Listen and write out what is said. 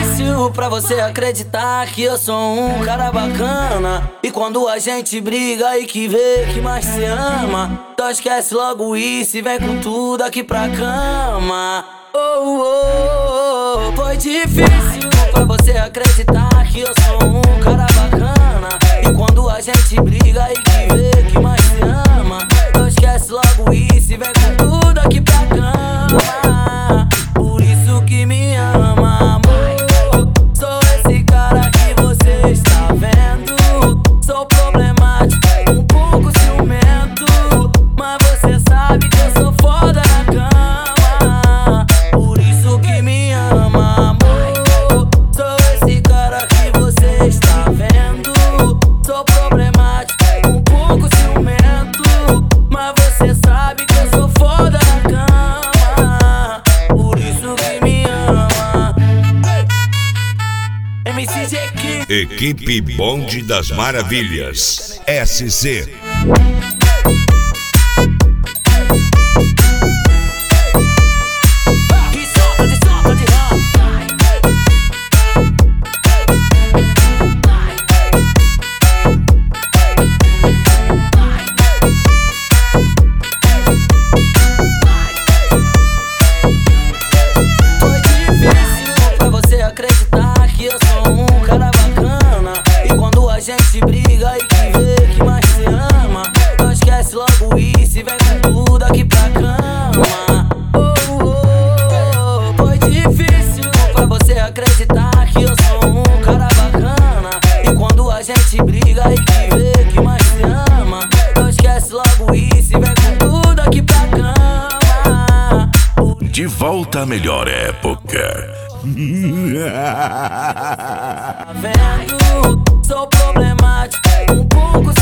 difícil pra você acreditar que eu sou um cara bacana. E quando a gente briga e que vê que mais se ama, então esquece logo isso e vem com tudo aqui pra cama. Oh, oh, oh. Foi difícil pra você acreditar que eu sou um cara bacana. E quando a gente briga e que vê que mais se ama, então esquece logo isso e vem com tudo aqui pra cama. Por isso que me ama, amor. Sou esse cara que você está vendo. Sou problemático, um pouco ciumento, mas você sabe que eu sou foda na cama. Por isso que me ama, amor. Sou esse cara que você está vendo. Sou problemático, um pouco ciumento, mas você sabe que eu sou foda na cama. Por isso que me ama. MCG Equipe Bonde das Maravilhas, SC. Acreditar que eu sou um cara bacana. E quando a gente briga e que vê que mais se ama, então esquece logo isso e vem com tudo aqui pra cama. Oh, oh, oh. Foi difícil pra você acreditar que eu sou um cara bacana. E quando a gente briga e que vê que mais se ama, então esquece logo isso e vem com tudo aqui pra cama. De volta à melhor época. Tá vendo? Sou problemático, um pouco